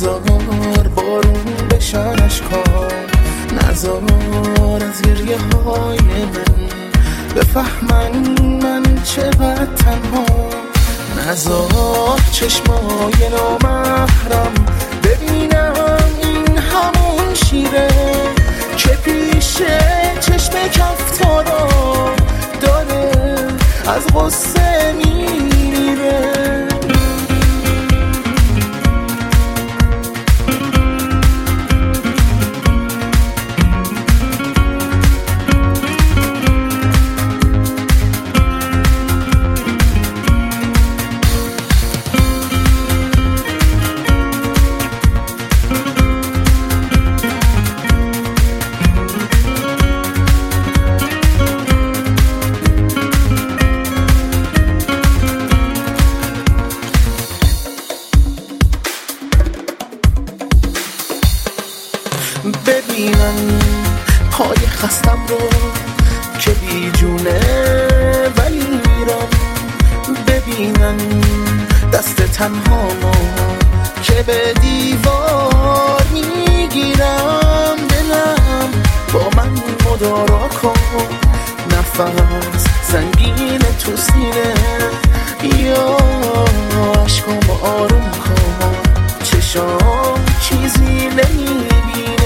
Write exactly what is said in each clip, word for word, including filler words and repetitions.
نزار بارون بشن اشکام، نزار از گریه های من بفهمن من چقدر تنها، نزار چشمای نامحرم ببینم این همون شیره که پیشه چشم کفتارا داره از غصه میمیره. ببینن پای خستم رو که بی جونه ولی میرم، ببینن دست تنهامو که به دیوار میگیرم، دلم با من مدارا کن، نفس سنگین تو سینه یا عشقامو آروم کن، چشام چیزی نمیبینه.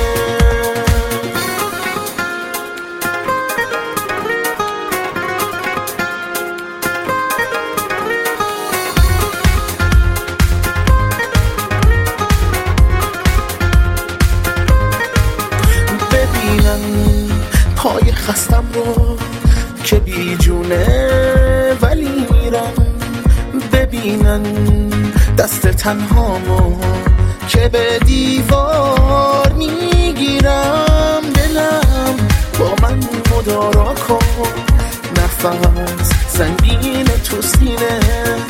پای خستم رو که بی جونه ولی میرم، ببینن دست تنهامو که به دیوار میگیرم، دلم با من مدارا کن، نفس سنگین تو سینه